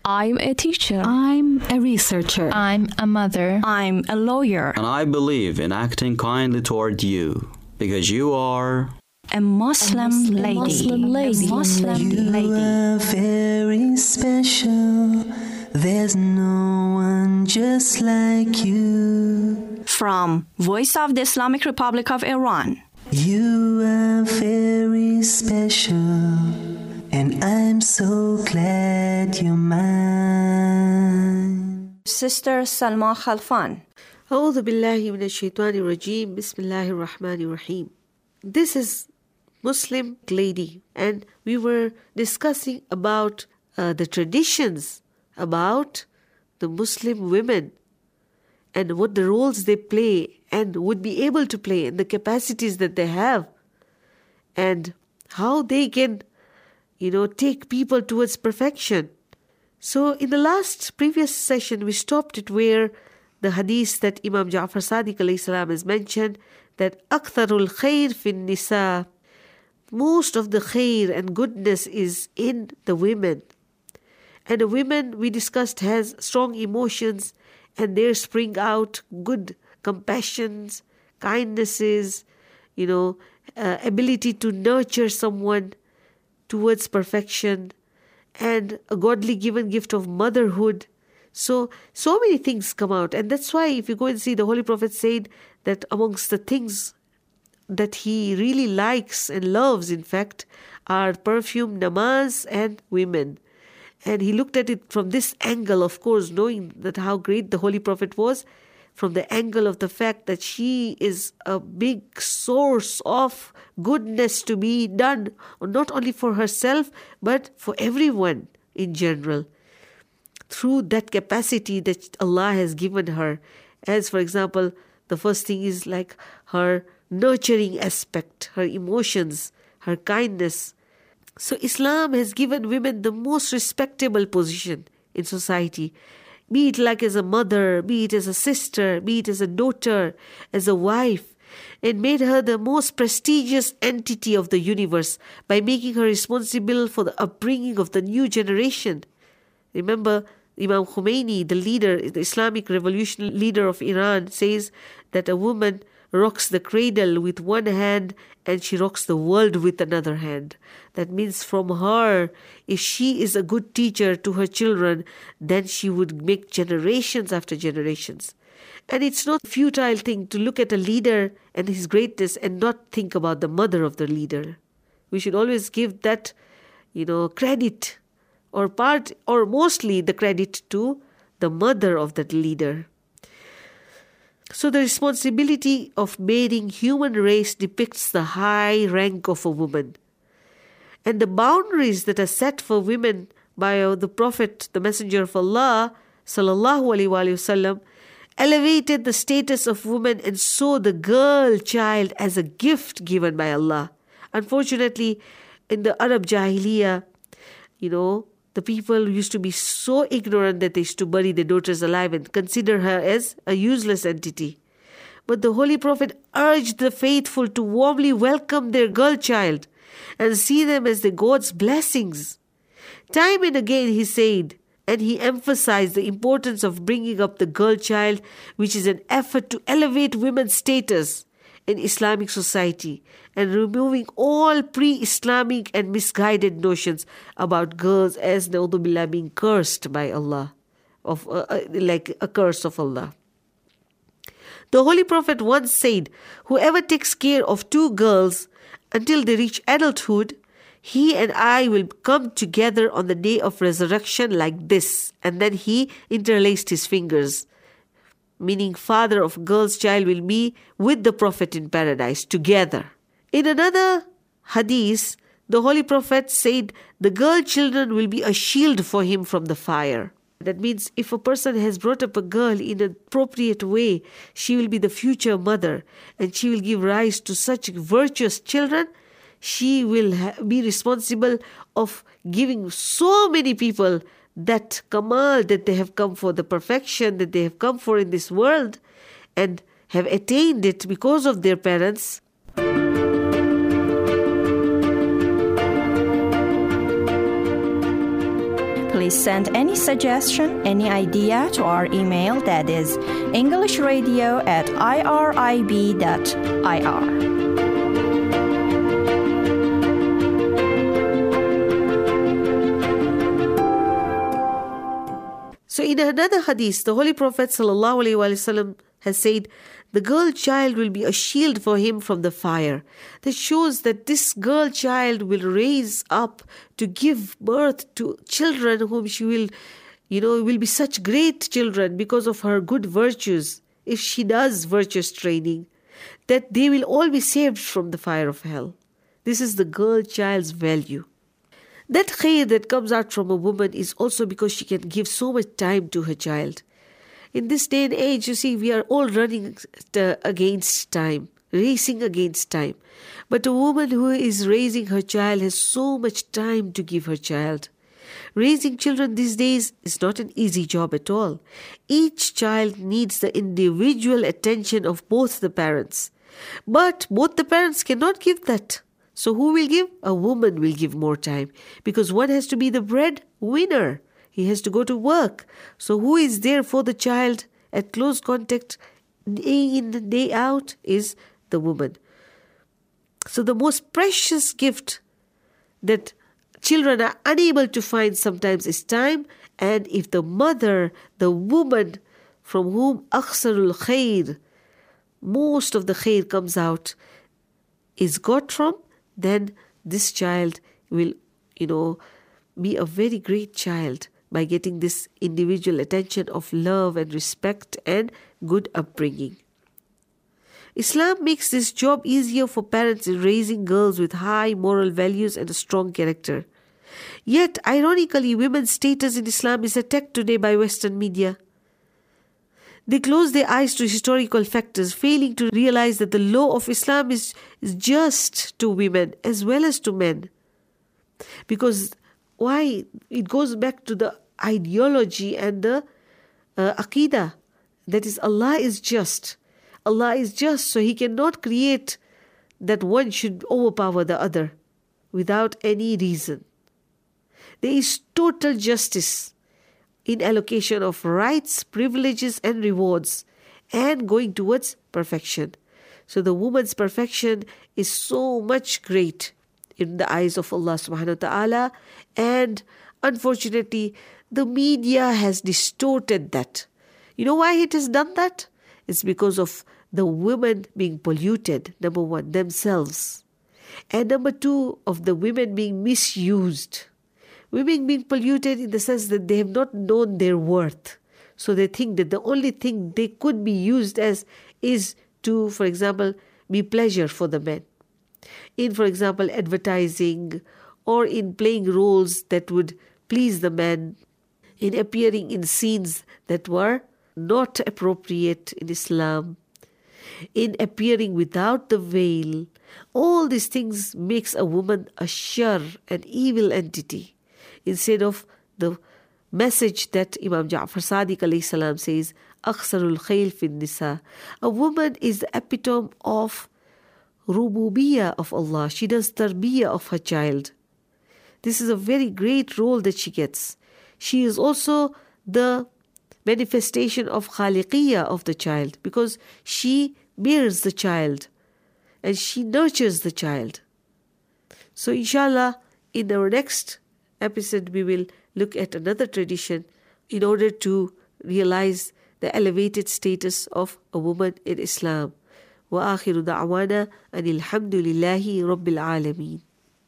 I'm a teacher. I'm a researcher. I'm a mother. I'm a lawyer. And I believe in acting kindly toward you, because you are a Muslim lady. Muslim lady. You are very special. There's no one just like you. From Voice of the Islamic Republic of Iran. You are very special, and I'm so glad you're mine. Sister Salma Khalfan. أعوذ بالله من الشيطان الرجيم. بسم الله الرحمن الرحيم. This is Muslim lady, and we were discussing about the traditions about the Muslim women and what the roles they play and would be able to play and the capacities that they have and how they can, take people towards perfection. So in the previous session, we stopped it where the hadith that Imam Ja'far Sadiq alayhi salam has mentioned that أكثر الخير في النساء, most of the khair and goodness is in the women. And the women, we discussed, has strong emotions, and there spring out good compassions, kindnesses, ability to nurture someone towards perfection, and a godly given gift of motherhood. So many things come out. And that's why if you go and see, the Holy Prophet said that amongst the things that he really likes and loves, in fact, are perfume, namaz, and women. And he looked at it from this angle, of course, knowing that how great the Holy Prophet was, from the angle of the fact that she is a big source of goodness to be done, not only for herself, but for everyone in general, through that capacity that Allah has given her. As, for example, the first thing is like her nurturing aspect, her emotions, her kindness. So Islam has given women the most respectable position in society, be it like as a mother, be it as a sister, be it as a daughter, as a wife, and made her the most prestigious entity of the universe by making her responsible for the upbringing of the new generation. Remember, Imam Khomeini, the leader, the Islamic revolution leader of Iran, says that a woman rocks the cradle with one hand and she rocks the world with another hand. That means from her, if she is a good teacher to her children, then she would make generations after generations. And it's not a futile thing to look at a leader and his greatness and not think about the mother of the leader. We should always give that, credit or mostly the credit to the mother of that leader. So the responsibility of mating human race depicts the high rank of a woman. And the boundaries that are set for women by the Prophet, the Messenger of Allah, sallallahu alaihi wasallam, elevated the status of women and saw the girl child as a gift given by Allah. Unfortunately, in the Arab Jahiliyyah, the people used to be so ignorant that they used to bury their daughters alive and consider her as a useless entity. But the Holy Prophet urged the faithful to warmly welcome their girl child and see them as the God's blessings. Time and again he said, and he emphasized the importance of bringing up the girl child, which is an effort to elevate women's status in Islamic society and removing all pre-Islamic and misguided notions about girls as na'udhu billah being cursed by Allah, like a curse of Allah. The Holy Prophet once said, whoever takes care of two girls until they reach adulthood, he and I will come together on the day of resurrection like this. And then he interlaced his fingers, meaning father of girl's child will be with the Prophet in paradise together. In another hadith, the Holy Prophet said the girl children will be a shield for him from the fire. That means if a person has brought up a girl in an appropriate way, she will be the future mother and she will give rise to such virtuous children. She will be responsible of giving so many people that kamal that they have come for, the perfection that they have come for in this world and have attained it because of their parents. Please send any suggestion, any idea to our email, that is englishradio@irib.ir. So in another hadith, the Holy Prophet ﷺ has said, the girl child will be a shield for him from the fire. That shows that this girl child will raise up to give birth to children whom she will be such great children because of her good virtues. If she does virtuous training, that they will all be saved from the fire of hell. This is the girl child's value. That khair that comes out from a woman is also because she can give so much time to her child. In this day and age, you see, we are all running against time, racing against time. But a woman who is raising her child has so much time to give her child. Raising children these days is not an easy job at all. Each child needs the individual attention of both the parents. But both the parents cannot give that. So who will give? A woman will give more time, because one has to be the breadwinner. He has to go to work. So who is there for the child at close contact day in, day out is the woman. So the most precious gift that children are unable to find sometimes is time. And if the mother, the woman from whom akhsarul khair, most of the khair comes out, is got from, then this child will, be a very great child by getting this individual attention of love and respect and good upbringing. Islam makes this job easier for parents in raising girls with high moral values and a strong character. Yet, ironically, women's status in Islam is attacked today by Western media. They close their eyes to historical factors, failing to realize that the law of Islam is just to women as well as to men. Because why? It goes back to the ideology and the aqidah. That is, Allah is just. Allah is just, so He cannot create that one should overpower the other without any reason. There is total justice in allocation of rights, privileges and rewards, and going towards perfection. So the woman's perfection is so much great in the eyes of Allah subhanahu wa ta'ala, and unfortunately the media has distorted that. You know why it has done that? It's because of the women being polluted, number one, themselves. And number two, of the women being misused. Women being polluted in the sense that they have not known their worth. So they think that the only thing they could be used as is to, for example, be pleasure for the men. In, for example, advertising, or in playing roles that would please the men, in appearing in scenes that were not appropriate in Islam, in appearing without the veil. All these things makes a woman a shar, an evil entity, instead of the message that Imam Ja'far Sadiq alayhi salam says, akhsarul khayl fin nisa. A woman is the epitome of rububiyah of Allah. She does tarbiyah of her child. This is a very great role that she gets. She is also the manifestation of khaliqiyah of the child, because she bears the child and she nurtures the child. So inshallah, in our next episode we will look at another tradition in order to realize the elevated status of a woman in Islam. وآخر دعوانا أن الحمد لله رب العالمين.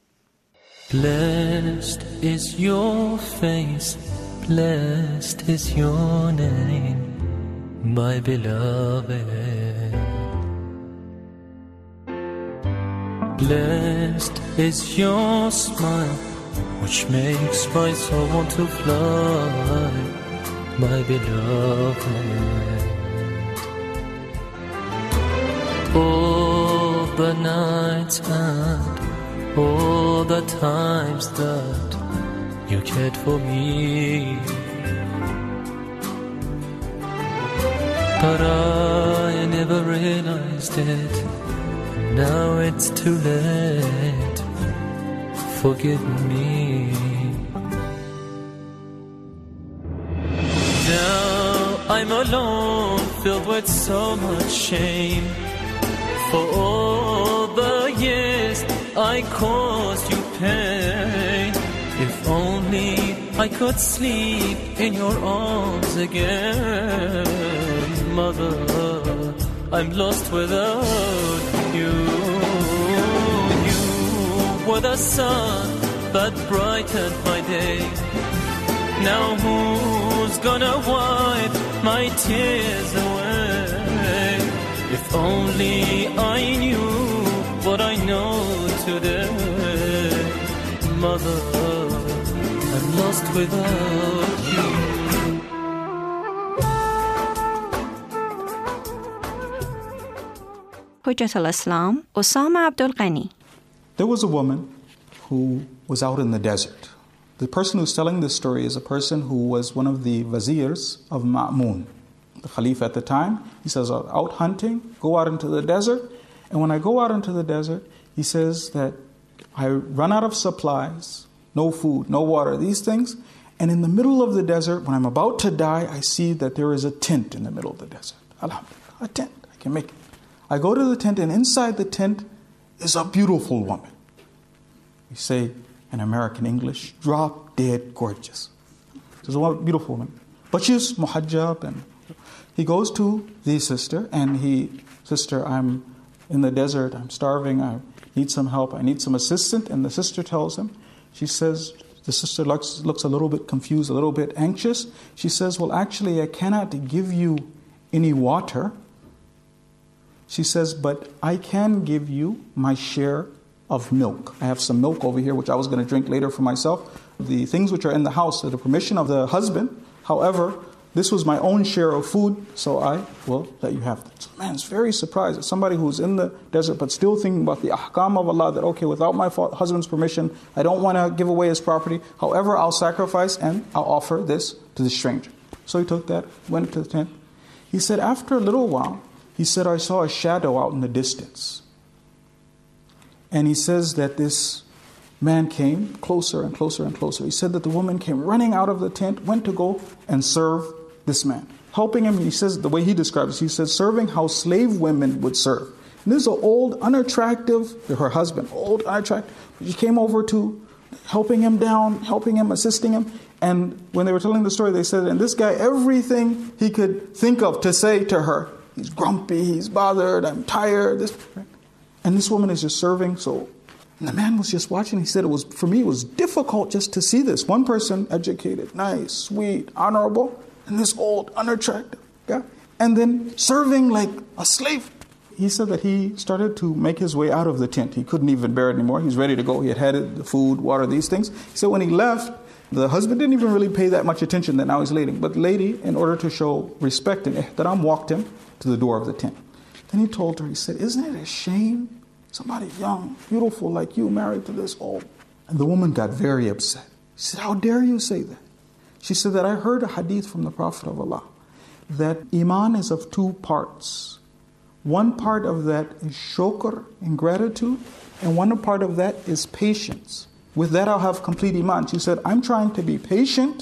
Blessed is your face, blessed is your name, my beloved. Blessed is your smile, which makes my soul want to fly, my beloved. All the nights and all the times that you cared for me, but I never realized it. Now it's too late. Forgive me. I'm alone, filled with so much shame. For all the years I caused you pain. If only I could sleep in your arms again. Mother, I'm lost without you. You were the sun that brightened my day. Now who's gonna wipe my tears away? If only I knew what I know today. Mother, I'm lost without you. Hujjat al-Islam, Osama Abdul Ghani. There was a woman who was out in the desert. The person who's telling this story is a person who was one of the viziers of Ma'mun, the Khalifa at the time. He says, out hunting, go out into the desert. And when I go out into the desert, he says that I run out of supplies, no food, no water, these things. And in the middle of the desert, when I'm about to die, I see that there is a tent in the middle of the desert. Alhamdulillah, a tent, I can make it. I go to the tent, and inside the tent is a beautiful woman. We say in American English, drop dead gorgeous. There's a beautiful woman. But she's muhajjab, and he goes to the sister, and sister, I'm in the desert, I'm starving, I need some help, I need some assistance. And the sister tells him, she says, the sister looks a little bit confused, a little bit anxious. She says, well, actually, I cannot give you any water. She says, but I can give you my share of milk. I have some milk over here, which I was going to drink later for myself. The things which are in the house are the permission of the husband. However, this was my own share of food, so I will let you have it. So man is very surprised. As somebody who's in the desert but still thinking about the ahkam of Allah, that okay, without my husband's permission, I don't want to give away his property. However, I'll sacrifice and I'll offer this to the stranger. So he took that, went to the tent. He said, after a little while, he said, I saw a shadow out in the distance. And he says that this man came closer and closer and closer. He said that the woman came running out of the tent, went to go and serve this man, helping him. He says, the way he describes it, he says, serving how slave women would serve. And this is an old, unattractive, her husband, old, unattractive. She came over to helping him down, helping him, assisting him. And when they were telling the story, they said, and this guy, everything he could think of to say to her, he's grumpy, he's bothered, I'm tired. And this woman is just serving. So and the man was just watching. He said, for me, it was difficult just to see this. One person, educated, nice, sweet, honorable, and this old, unattractive guy. And then serving like a slave. He said that he started to make his way out of the tent. He couldn't even bear it anymore. He was ready to go. He had the food, water, these things. He said when he left, the husband didn't even really pay that much attention that now he's leaving. But the lady, in order to show respect and ihtaram, walked him to the door of the tent. Then he told her, he said, isn't it a shame somebody young, beautiful like you married to this old? And the woman got very upset. She said, how dare you say that? She said that I heard a hadith from the Prophet of Allah that Iman is of two parts. One part of that is shukr, ingratitude, and one part of that is patience. With that I'll have complete Iman. She said, I'm trying to be patient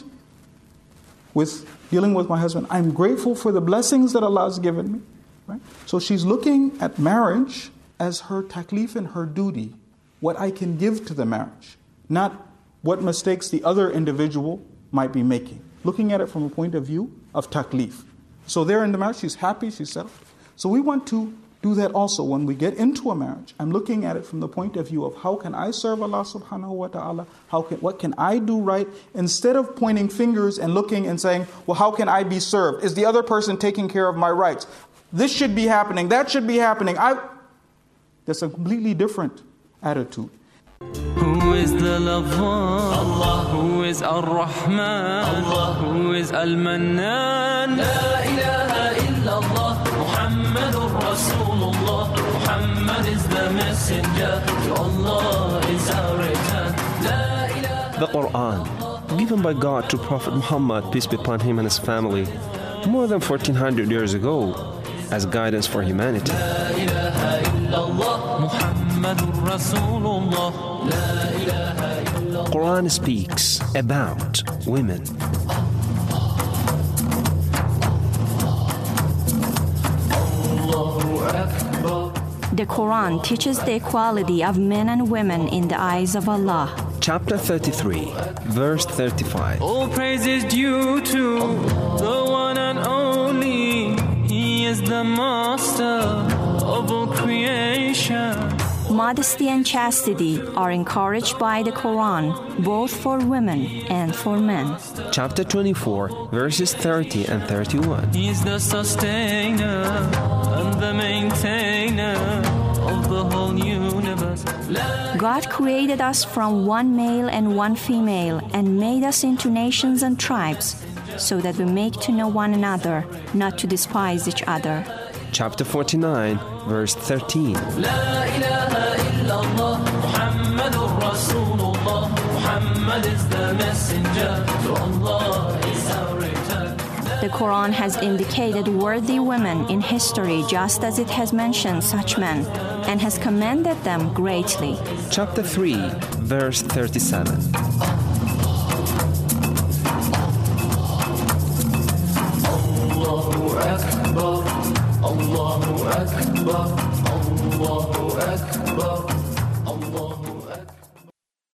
with dealing with my husband. I'm grateful for the blessings that Allah has given me. Right? So she's looking at marriage as her taklif and her duty, what I can give to the marriage, not what mistakes the other individual might be making. Looking at it from a point of view of taklif. So there in the marriage, she's happy, she's settled. So we want to do that also when we get into a marriage. I'm looking at it from the point of view of how can I serve Allah subhanahu wa ta'ala? What can I do right? Instead of pointing fingers and looking and saying, well, how can I be served? Is the other person taking care of my rights? This should be happening, that should be happening. That's a completely different attitude. Who is the Lover? Allah. Who is Ar-Rahman? Allah. Who is Al-Mannan? La ilaha illallah. Muhammadur Rasulullah. Muhammad is the messenger. To Allah is our return. La ilaha. The Quran, given by God to Prophet Muhammad, peace be upon him and his family, more than 1400 years ago, as guidance for humanity. La ilaha illallah. Muhammadur Rasulullah. La ilaha illallah. Quran speaks about women. The Quran teaches the equality of men and women in the eyes of Allah. Chapter 33, verse 35. All praise is due to the one and only. He is the master of all creation. Modesty and chastity are encouraged by the Quran, both for women and for men. Chapter 24, verses 30 and 31. He is the sustainer and the maintainer of the whole universe. God created us from one male and one female and made us into nations and tribes so that we make to know one another, not to despise each other. Chapter 49, verse 13. La ilaha illallah, Muhammadur Rasulullah. Muhammad is the messenger, to Allah is our return. The Quran has indicated worthy women in history just as it has mentioned such men and has commended them greatly. Chapter 3, verse 37. Allahu Akbar, Allahu Akbar, Allahu Akbar.